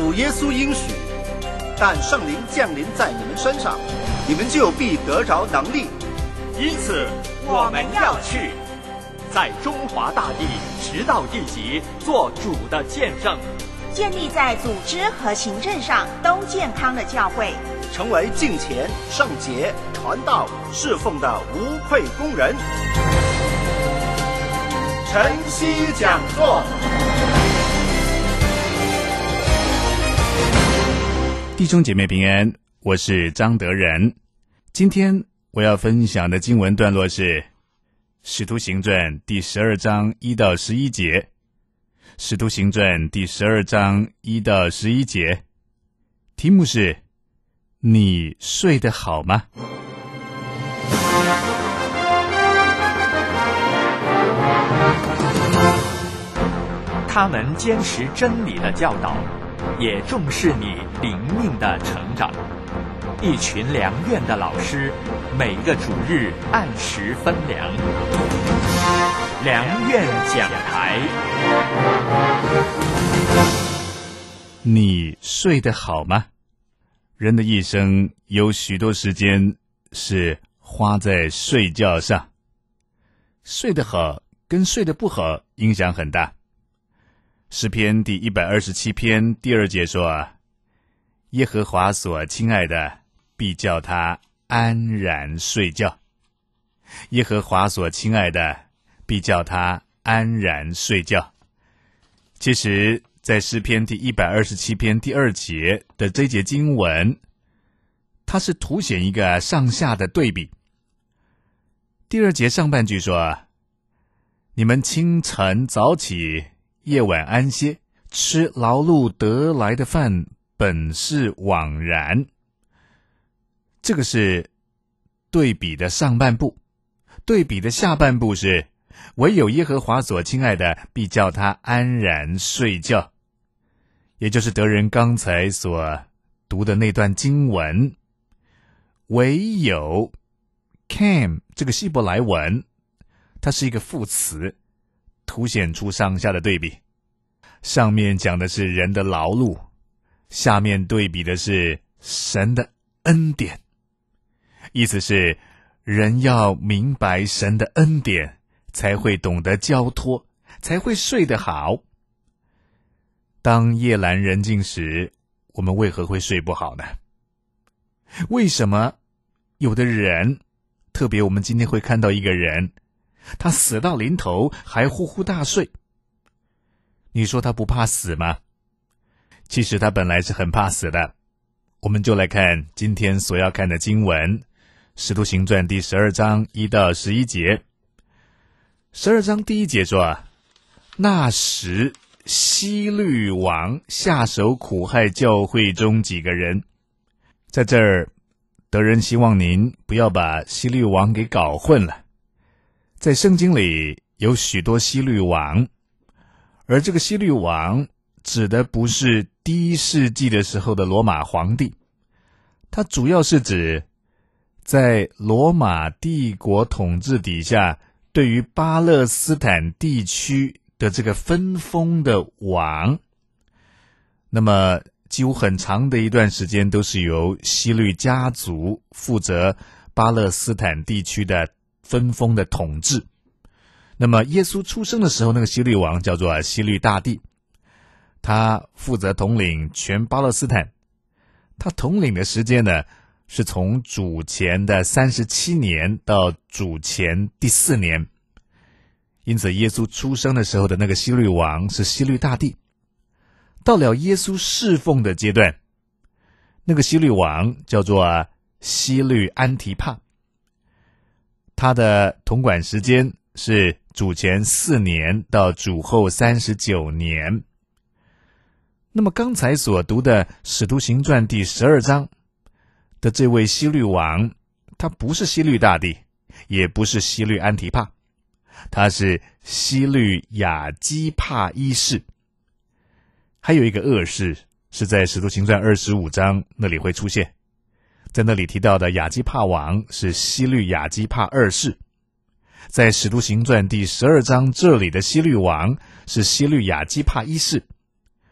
主耶稣应许，但圣灵降临在你们身上，你们就必得着能力。 因此我们要去，在中华大地直到地极做主的见证， 建立在组织和行政上都健康的教会， 成为敬虔、圣洁、传道、侍奉的无愧工人。晨曦讲座， 弟兄姐妹平安，我是张德仁。今天我要分享的经文段落是《使徒行传》第12章1到11节，《使徒行传》第12章1到11节，题目是你睡得好吗？ 他们坚持真理的教导，也重视你灵命的成长。一群良院的老师，每个主日按时分粮。良院讲台。 你睡得好吗？人的一生有许多时间是花在睡觉上，睡得好跟睡得不好影响很大。诗篇第127篇第2节说，耶和华所亲爱的必叫他安然睡觉。耶和华所亲爱的必叫他安然睡觉。其实在诗篇第127篇第2节的这节经文，它是凸显一个上下的对比。第2节上半句说，你们清晨早起，夜晚安歇，吃劳碌得来的饭，本是枉然。这个是对比的上半部，对比的下半部是唯有耶和华所亲爱的必叫他安然睡觉，也就是德仁刚才所读的那段经文。唯有 cam 这个希伯来文，它是一个副词，凸显出上下的对比。上面讲的是人的劳碌，下面对比的是神的恩典。意思是人要明白神的恩典，才会懂得交托，才会睡得好。当夜阑人静时，我们为何会睡不好呢？为什么有的人，特别我们今天会看到一个人，他死到临头还呼呼大睡。你说他不怕死吗？其实他本来是很怕死的。我们就来看今天所要看的经文，使徒行传第12章1到11节。12章第1节说，那时希律王下手苦害教会中几个人。在这儿，德仁希望您不要把希律王给搞混了。在圣经里有许多希律王，而这个希律王指的不是第1世纪的时候的罗马皇帝，它主要是指在罗马帝国统治底下，对于巴勒斯坦地区的这个分封的王。那么几乎很长的一段时间都是由希律家族负责巴勒斯坦地区的分封的统治。那么耶稣出生的时候，那个希律王叫做希律大帝，他负责统领全巴勒斯坦。他统领的时间呢，是从主前的37年到主前第4年。因此耶稣出生的时候的那个希律王是希律大帝。到了耶稣侍奉的阶段，那个希律王叫做希律安提帕，他的统管时间是主前4年到主后39年。那么刚才所读的使徒行传第12章的这位希律王，他不是希律大帝，也不是希律安提帕，他是希律亚基帕一世。还有一个恶事是在使徒行传25章那里会出现，在那里提到的亚基帕王是希律亚基帕二世。在使徒行传第12章这里的希律王是希律亚基帕一世。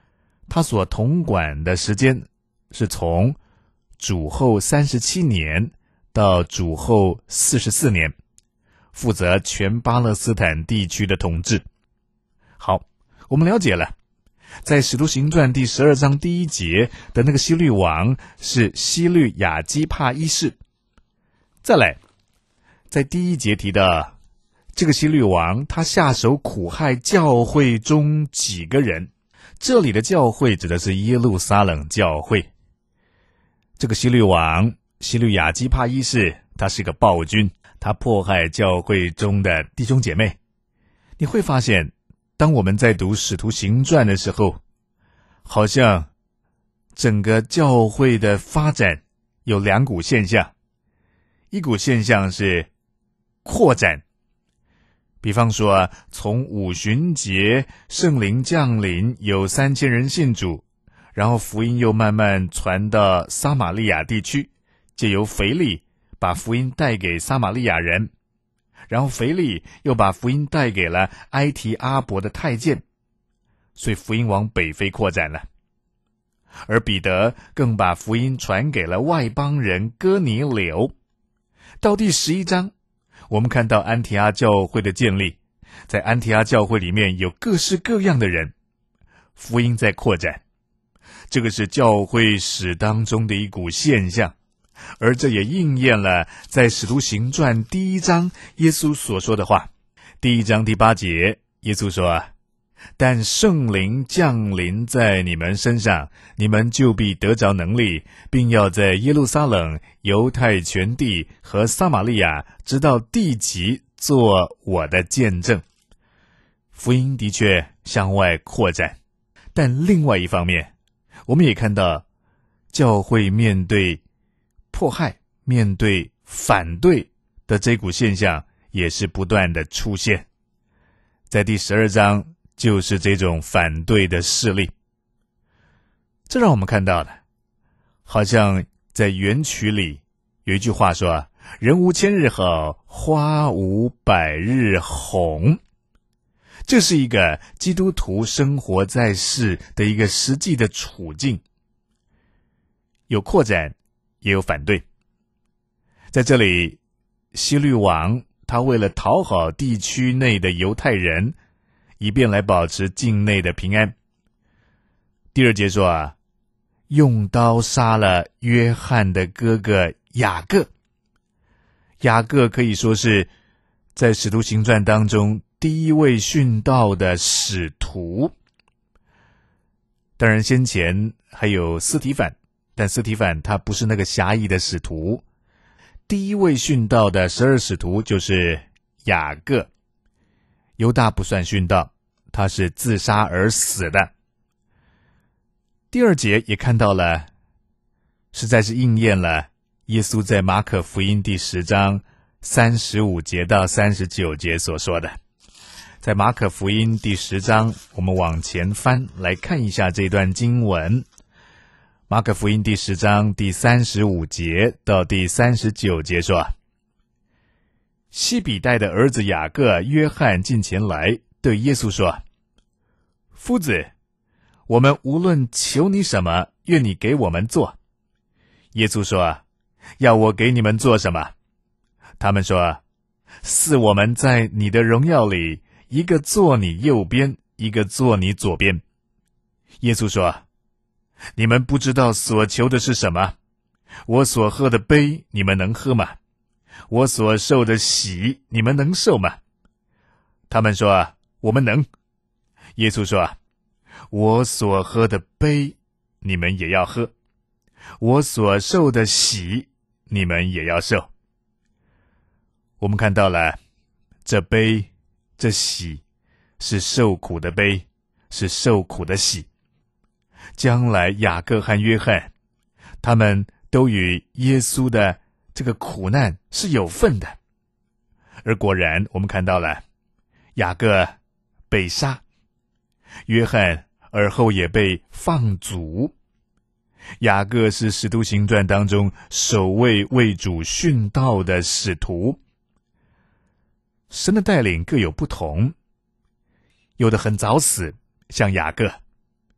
他所统管的时间是从主后37年到主后44年，负责全巴勒斯坦地区的统治。好，我们了解了，在使徒行传第12章第1节的那个希律王是希律亚基帕一世。再来，在第1节提到这个希律王他下手苦害教会中几个人，这里的教会指的是耶路撒冷教会。这个希律王希律亚基帕一世，他是个暴君，他迫害教会中的弟兄姐妹。你会发现，当我们在读使徒行传的时候，好像整个教会的发展有2股现象。一股现象是扩展，比方说从五旬节圣灵降临，有3000人信主，然后福音又慢慢传到撒玛利亚地区，借由腓利把福音带给撒玛利亚人，然后腓利又把福音带给了埃提阿伯的太监，所以福音往北非扩展了。而彼得更把福音传给了外邦人哥尼流。到第11章，我们看到安提阿教会的建立，在安提阿教会里面有各式各样的人，福音在扩展，这个是教会史当中的一股现象，而这也应验了在使徒行传第1章耶稣所说的话。第1章第8节，耶稣说，但圣灵降临在你们身上，你们就必得着能力，并要在耶路撒冷、犹太全地和撒玛利亚直到地极做我的见证。福音的确向外扩展，但另外一方面，我们也看到教会面对迫害、面对反对的这股现象也是不断的出现。在第12章就是这种反对的势力。这让我们看到了，好像在原曲里有一句话说，人无千日好，花无百日红。这是一个基督徒生活在世的一个实际的处境，有扩展也有反对。在这里，希律王他为了讨好地区内的犹太人，以便来保持境内的平安。第2节说，用刀杀了约翰的哥哥雅各。雅各可以说是在使徒行传当中第一位殉道的使徒。当然先前还有司提反，但司提反他不是那个狭义的使徒。第一位殉道的12使徒就是雅各。犹大不算殉道，他是自杀而死的。第2节也看到了，实在是应验了耶稣在马可福音第10章35节到39节所说的。在马可福音第10章，我们往前翻来看一下这段经文。马可福音第10章第35节到第39节说，西比代的儿子雅各、约翰近前来，对耶稣说，夫子，我们无论求你什么，愿你给我们做。耶稣说，要我给你们做什么？他们说，似我们在你的荣耀里，一个坐你右边，一个坐你左边。耶稣说，你们不知道所求的是什么。我所喝的杯，你们能喝吗？我所受的洗，你们能受吗？他们说，我们能。耶稣说，我所喝的杯，你们也要喝；我所受的洗，你们也要受。我们看到了，这杯、这洗是受苦的杯，是受苦的洗。将来雅各和约翰，他们都与耶稣的这个苦难是有份的。而果然我们看到了，雅各被杀，约翰而后也被放逐。雅各是使徒行传当中首位为主殉道的使徒。神的带领各有不同，有的很早死，像雅各；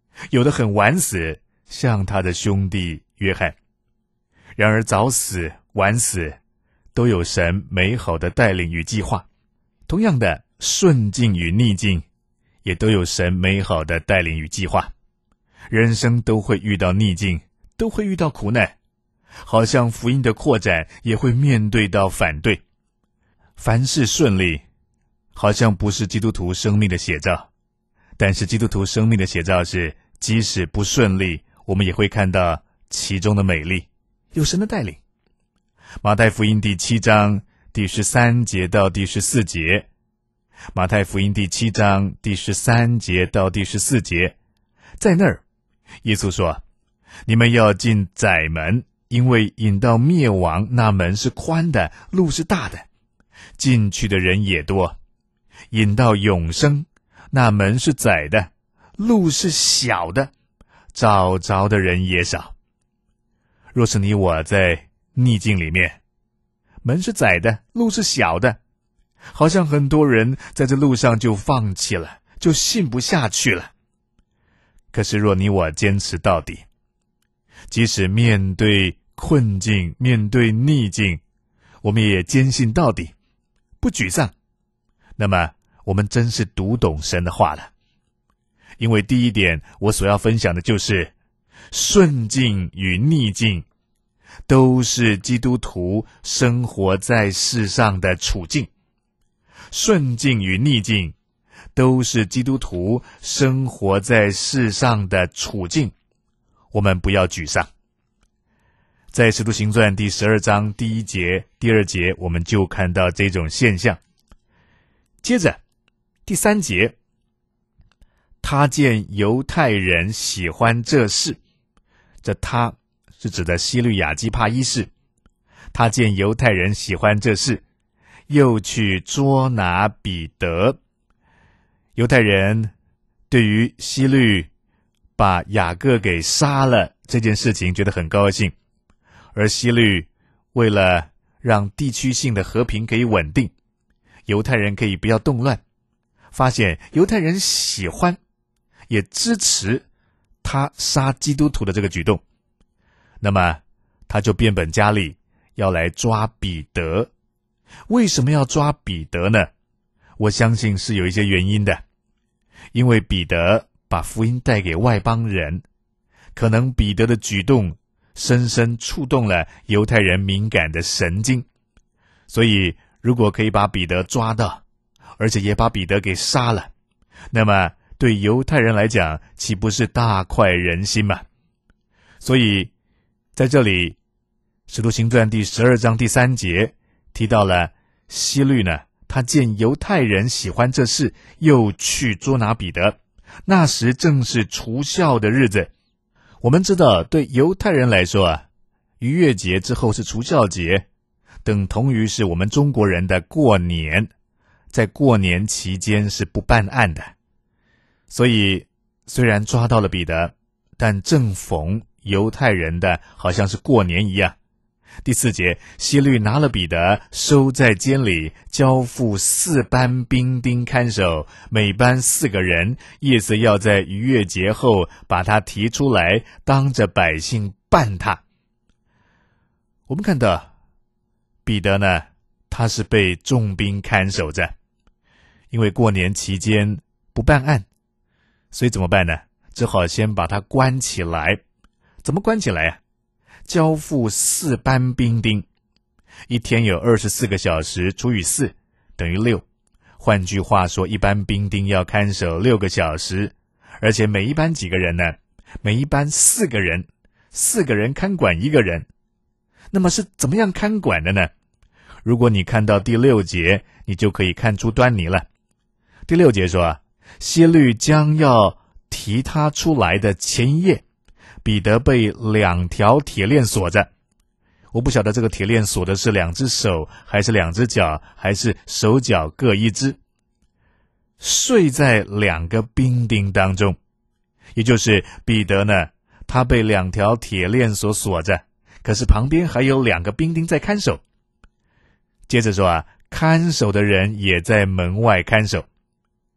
有的很晚死，像他的兄弟约翰。然而早死晚死都有神美好的带领与计划。同样的，顺境与逆境也都有神美好的带领与计划。人生都会遇到逆境，都会遇到苦难，好像福音的扩展也会面对到反对。凡事顺利，好像不是基督徒生命的写照，但是基督徒生命的写照是，即使不顺利，我们也会看到其中的美丽，有神的带领。马太福音第7章第13节到第14节，马太福音第7章第13节到第14节，在那儿耶稣说，你们要进窄门，因为引到灭亡那门是宽的，路是大的，进去的人也多；引到永生那门是窄的，路是小的，找着的人也少。若是你我在逆境里面，门是窄的，路是小的，好像很多人在这路上就放弃了，就信不下去了。可是若你我坚持到底，即使面对困境，面对逆境，我们也坚信到底，不沮丧，那么我们真是读懂神的话了。因为第一点，我所要分享的就是顺境与逆境都是基督徒生活在世上的处境。顺境与逆境都是基督徒生活在世上的处境，我们不要沮丧。在使徒行传第12章第1节、第2节，我们就看到这种现象。接着第3节，他见犹太人喜欢这事，这他是指的西律亚基帕一世。他见犹太人喜欢这事，又去捉拿彼得。犹太人对于西律把雅各给杀了这件事情觉得很高兴，而西律为了让地区性的和平可以稳定，犹太人可以不要动乱，发现犹太人喜欢也支持他杀基督徒的这个举动，那么他就变本加厉要来抓彼得。为什么要抓彼得呢？我相信是有一些原因的。因为彼得把福音带给外邦人，可能彼得的举动深深触动了犹太人敏感的神经，所以如果可以把彼得抓到，而且也把彼得给杀了，那么对犹太人来讲岂不是大快人心吗？所以在这里使徒行传第12章第3节提到了西律呢，他见犹太人喜欢这事，又去捉拿彼得。那时正是除酵的日子。我们知道对犹太人来说逾越节之后是除酵节，等同于是我们中国人的过年，在过年期间是不办案的。所以虽然抓到了彼得，但正逢犹太人的好像是过年一样。第4节，西律拿了彼得，收在监里，交付4班兵丁看守，每班4个人，意思要在逾越节后把他提出来，当着百姓办他。我们看到彼得呢，他是被重兵看守着，因为过年期间不办案，所以怎么办呢？只好先把他关起来。怎么关起来啊？交付4班兵丁，一天有24个小时，除以4等于6。换句话说，一班兵丁要看守6个小时，而且每一班几个人呢？每一班4个人，4个人看管1个人。那么是怎么样看管的呢？如果你看到第6节，你就可以看出端倪了。第6节说，西律将要提他出来的前一夜，彼得被2条铁链锁着。我不晓得这个铁链锁的是2只手，还是2只脚，还是手脚各1只。睡在2个兵丁当中，也就是彼得呢，他被2条铁链所锁着，可是旁边还有2个兵丁在看守。接着说看守的人也在门外看守。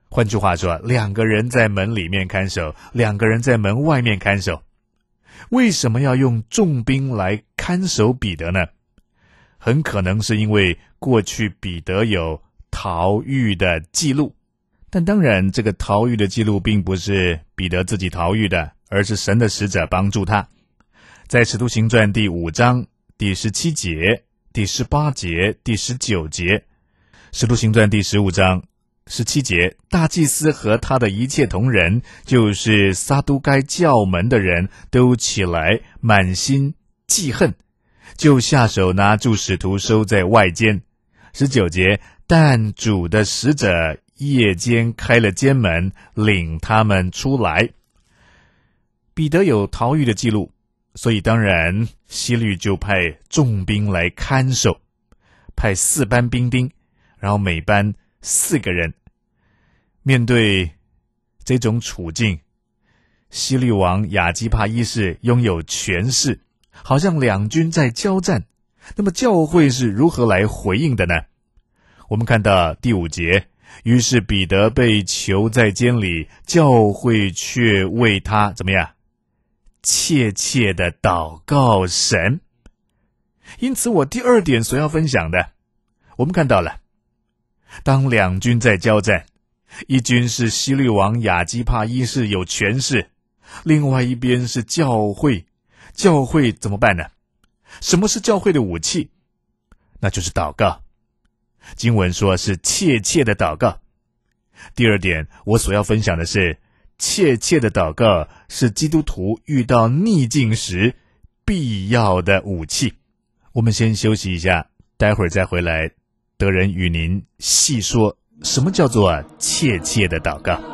换句话说，2个人在门里面看守，2个人在门外面看守。为什么要用重兵来看守彼得呢？很可能是因为过去彼得有逃狱的记录，但当然这个逃狱的记录并不是彼得自己逃狱的，而是神的使者帮助他。在使徒行传第5章第17节、第18节、第19节，使徒行传第15章17节，大祭司和他的一切同人，就是撒都该教门的人，都起来满心记恨，就下手拿住使徒收在外监。19节，但主的使者夜间开了监门，领他们出来。彼得有逃狱的记录，所以当然希律就派重兵来看守，派4班兵丁，然后每班4个人。面对这种处境，希律王亚基帕一世拥有权势，好像2军在交战。那么教会是如何来回应的呢？我们看到第5节，于是彼得被囚在监里，教会却为他怎么样？切切的祷告神。因此我第2点所要分享的，我们看到了，当2军在交战，一军是希律王亚基帕一世有权势，另外一边是教会。教会怎么办呢？什么是教会的武器？那就是祷告。经文说是切切的祷告。第2点我所要分享的是，切切的祷告是基督徒遇到逆境时必要的武器。我们先休息一下，待会儿再回来，德仁与您细说什么叫做切切的祷告。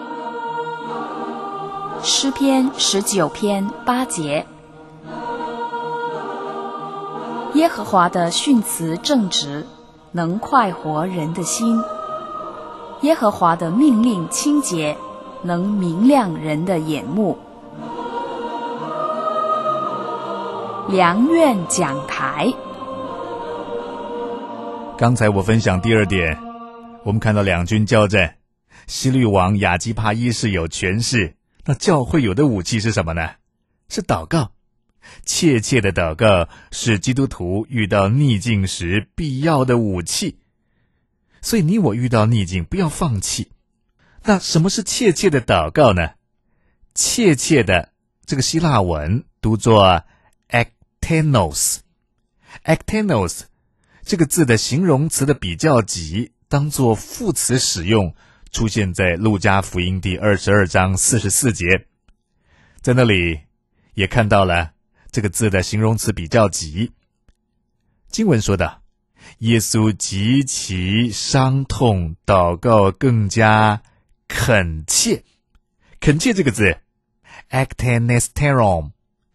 诗篇19篇8节，耶和华的训词正直，能快活人的心。耶和华的命令清洁，能明亮人的眼目。良苑讲台。 刚才我分享第2点，我们看到2军交战，希律王亚基帕一世有权势，那教会有的武器是什么呢？是祷告。切切的祷告是基督徒遇到逆境时必要的武器。所以你我遇到逆境不要放弃。那什么是切切的祷告呢？切切的这个希腊文读作 ektenos。ektenos 这个字的形容词的比较级当作副词使用，出现在路加福音第22章44节。在那里也看到了这个字的形容词比较级。经文说道，耶稣极其伤痛，祷告更加恳切。恳切这个字 ektenesteron，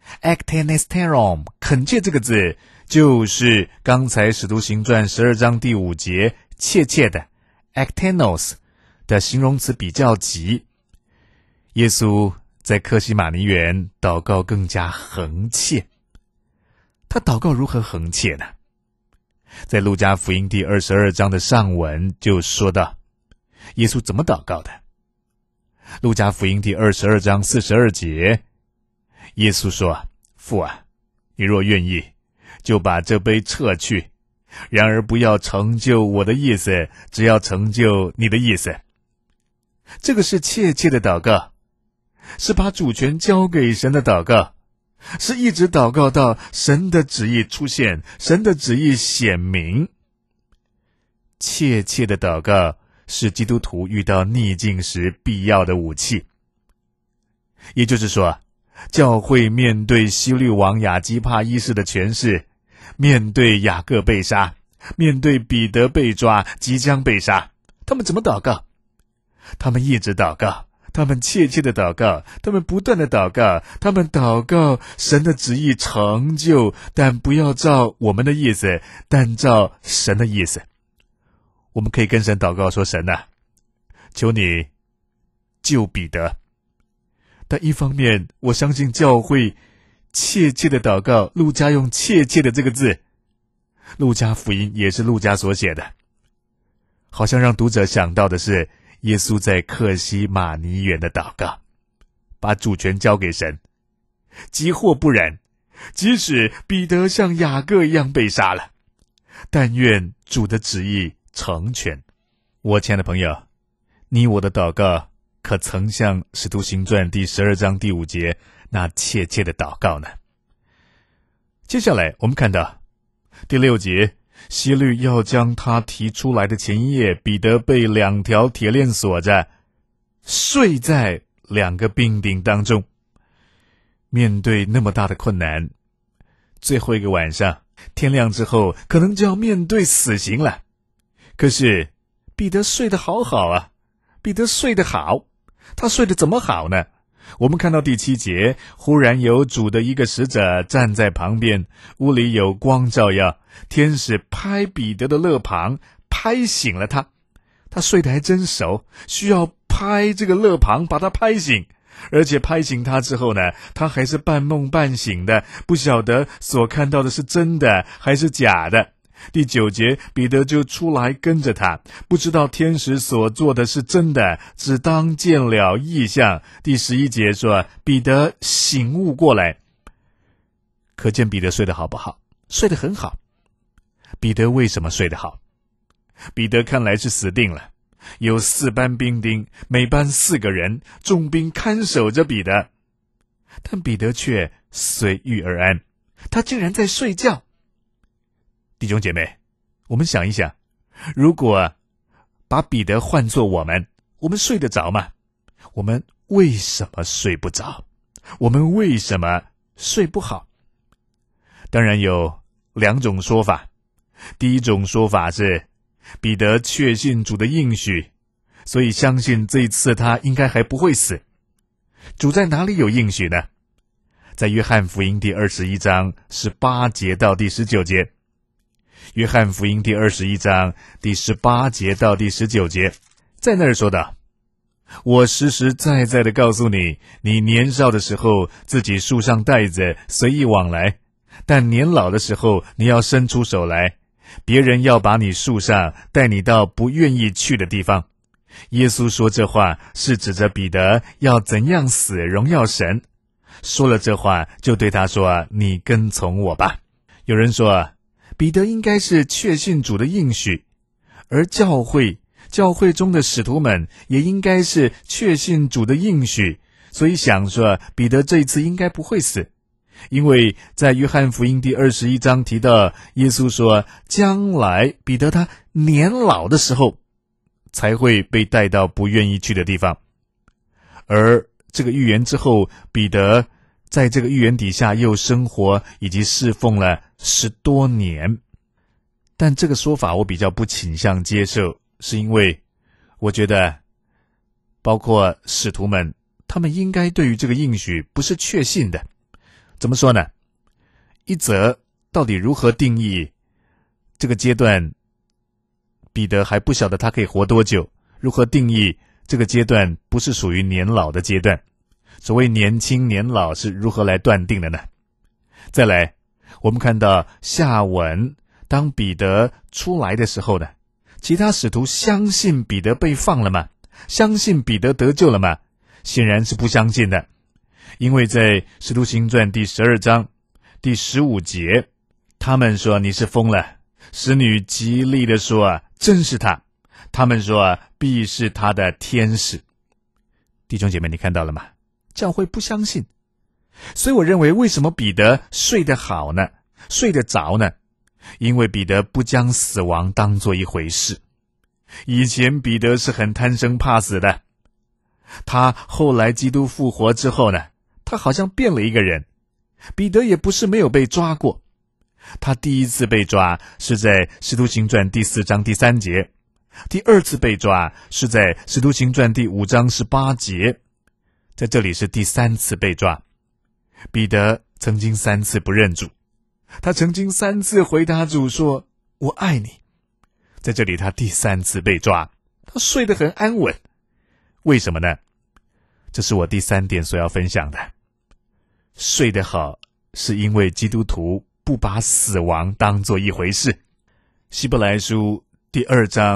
恳切这个字就是刚才使徒行传12章第5节切切的 ektenos 的形容词比较级。耶稣在客西马尼园祷告更加恒切。他祷告如何恒切呢？在路加福音第22章的上文就说到耶稣怎么祷告的。路加福音第22章42节，耶稣说，父啊，你若愿意，就把这杯撤去，然而不要成就我的意思，只要成就你的意思。这个是切切的祷告，是把主权交给神的祷告，是一直祷告到神的旨意出现，神的旨意显明。切切的祷告是基督徒遇到逆境时必要的武器。也就是说，教会面对希律王亚基帕一世的权势，面对雅各被杀，面对彼得被抓，即将被杀，他们怎么祷告？他们一直祷告，他们切切的祷告，他们不断的祷告，他们祷告神的旨意成就，但不要照我们的意思，但照神的意思。我们可以跟神祷告说，神啊，求你救彼得。但一方面我相信教会切切的祷告，路加用切切的这个字，路加福音也是路加所写的，好像让读者想到的是耶稣在客西马尼园的祷告，把主权交给神。即或不然，即使彼得像雅各一样被杀了，但愿主的旨意成全。我亲爱的朋友，你我的祷告可曾像使徒行传第12章第5节那切切的祷告呢？接下来我们看到第6节，希律要将他提出来的前一夜，彼得被2条铁链锁着，睡在2个兵丁当中。面对那么大的困难，最后一个晚上，天亮之后可能就要面对死刑了。可是彼得睡得好好啊，彼得睡得好。他睡得怎么好呢？我们看到第7节，忽然有主的一个使者站在旁边，屋里有光照耀，天使拍彼得的肋旁，拍醒了他。他睡得还真熟，需要拍这个肋旁把他拍醒。而且拍醒他之后呢，他还是半梦半醒的，不晓得所看到的是真的还是假的。第9节，彼得就出来跟着他，不知道天使所做的是真的，只当见了异象。第11节说，彼得醒悟过来。可见彼得睡得好不好？睡得很好。彼得为什么睡得好？彼得看来是死定了。有4班兵丁，每班4个人，重兵看守着彼得，但彼得却随遇而安，他竟然在睡觉。弟兄姐妹，我们想一想，如果把彼得换作我们睡得着吗？我们为什么睡不着？我们为什么睡不好？当然有2种说法。第一种说法是彼得确信主的应许，所以相信这一次他应该还不会死。主在哪里有应许呢？在约翰福音第21章18节到第19节。约翰福音第21章第18节到第19节，在那儿说道，我实实在在的告诉你，你年少的时候自己束上带子随意往来，但年老的时候你要伸出手来，别人要把你束上，带你到不愿意去的地方。耶稣说这话是指着彼得要怎样死荣耀神。说了这话，就对他说，你跟从我吧。有人说，彼得应该是确信主的应许，而教会中的使徒们也应该是确信主的应许，所以想说彼得这一次应该不会死。因为在约翰福音第21章提到，耶稣说将来彼得他年老的时候才会被带到不愿意去的地方。而这个预言之后，彼得在这个预言底下又生活以及侍奉了10多年。但这个说法我比较不倾向接受，是因为我觉得包括使徒们，他们应该对于这个应许不是确信的。怎么说呢？一则到底如何定义这个阶段，彼得还不晓得他可以活多久，如何定义这个阶段不是属于年老的阶段，所谓年轻年老是如何来断定的呢？再来，我们看到下文，当彼得出来的时候呢，其他使徒相信彼得被放了吗？相信彼得得救了吗？显然是不相信的。因为在使徒行传第12章第15节，他们说你是疯了。使女极力地说，真是他。他们说必是他的天使。弟兄姐妹，你看到了吗？教会不相信。所以我认为，为什么彼得睡得好呢？睡得着呢？因为彼得不将死亡当作一回事。以前彼得是很贪生怕死的，他后来基督复活之后呢，他好像变了一个人。彼得也不是没有被抓过，他第一次被抓是在使徒行传第4章第3节，第2次被抓是在使徒行传第5章18节，在这里是第3次被抓。彼得曾经3次不认主，他曾经3次回答主说我爱你。在这里他第3次被抓，他睡得很安稳。为什么呢？这是我第3点所要分享的。睡得好是因为基督徒不把死亡当作一回事。希伯来书第2章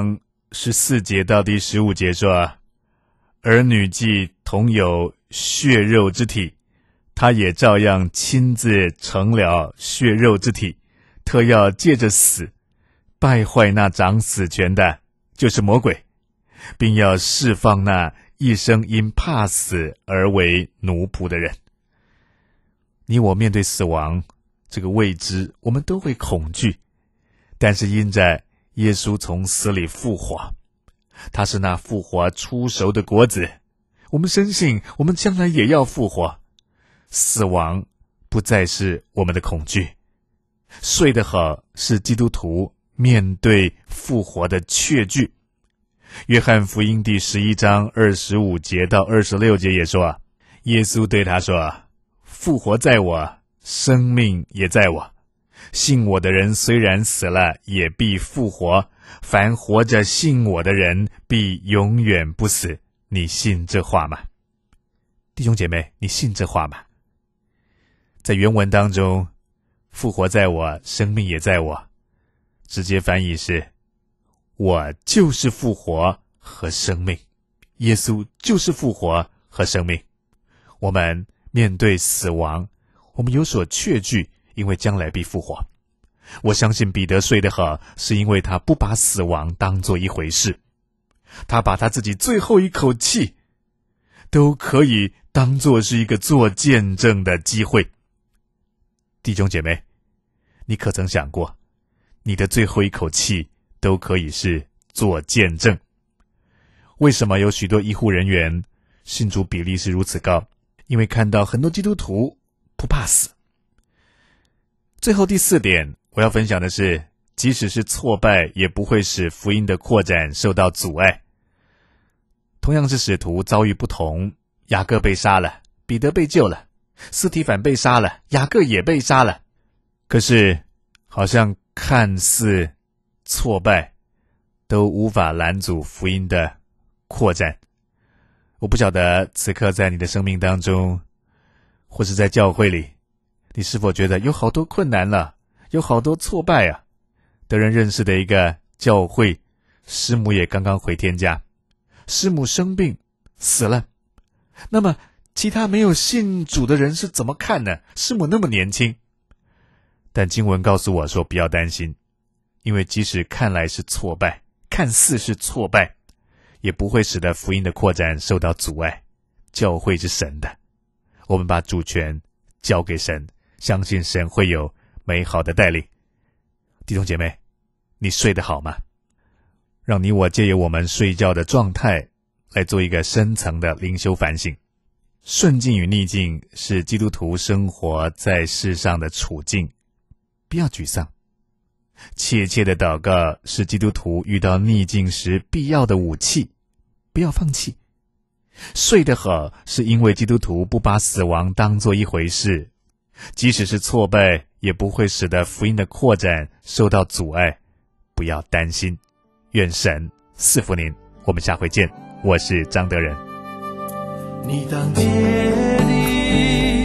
14节到第15节说，儿女既同有血肉之体，他也照样亲自成了血肉之体，特要借着死败坏那掌死权的，就是魔鬼，并要释放那一生因怕死而为奴仆的人。你我面对死亡这个未知，我们都会恐惧，但是因着耶稣从死里复活，他是那复活出熟的果子，我们深信我们将来也要复活，死亡不再是我们的恐惧。睡得好是基督徒面对复活的确据。约翰福音第11章25节到26节也说，耶稣对他说，复活在我，生命也在我，信我的人虽然死了，也必复活，凡活着信我的人必永远不死。你信这话吗？弟兄姐妹，你信这话吗？在原文当中，复活在我，生命也在我，直接翻译是，我就是复活和生命，耶稣就是复活和生命。我们面对死亡，我们有所确据，因为将来必复活。我相信彼得睡得好，是因为他不把死亡当作一回事，他把他自己最后一口气都可以当作是一个做见证的机会。弟兄姐妹，你可曾想过，你的最后一口气都可以是做见证？为什么有许多医护人员信主比例是如此高？因为看到很多基督徒不怕死。最后第4点我要分享的是，即使是挫败，也不会使福音的扩展受到阻碍。同样是使徒，遭遇不同，雅各被杀了，彼得被救了，司提反被杀了，雅各也被杀了。可是好像看似挫败都无法拦阻福音的扩展。我不晓得此刻在你的生命当中，或是在教会里，你是否觉得有好多困难了，有好多挫败啊？得人认识的一个教会，师母也刚刚回天家，师母生病死了，那么其他没有信主的人是怎么看呢？师母那么年轻。但经文告诉我说，不要担心，因为即使看来是挫败，看似是挫败，也不会使得福音的扩展受到阻碍。教会是神的，我们把主权交给神，相信神会有美好的带领。弟兄姐妹，你睡得好吗？让你我借由我们睡觉的状态来做一个深层的灵修反省。顺境与逆境是基督徒生活在世上的处境，不要沮丧。切切的祷告是基督徒遇到逆境时必要的武器，不要放弃。睡得好是因为基督徒不把死亡当作一回事，即使是挫败，也不会使得福音的扩展受到阻碍。不要担心，愿神赐福您。我们下回见，我是张德仁。 你当竭力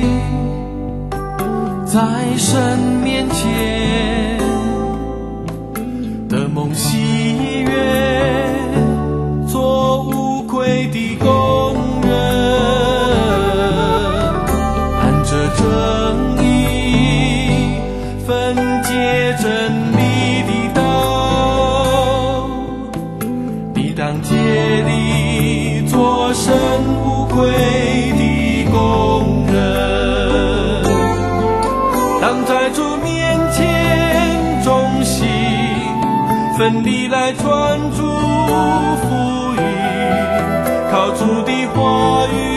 在神面前的梦喜悦，做无愧的工人，按着正义分解真理的道。你当竭力做神无愧的工人，当在主面前忠心奋力来传主福音，靠主的话语